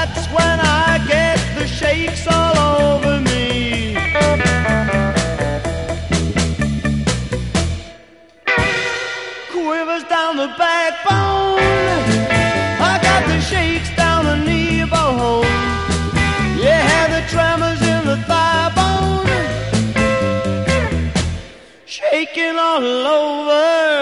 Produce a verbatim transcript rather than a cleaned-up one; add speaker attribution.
Speaker 1: That's when I get the shakes all over me. Quivers down the backbone, I got the shakes down the knee bone. Yeah, the tremors in the thigh bone, shaking all over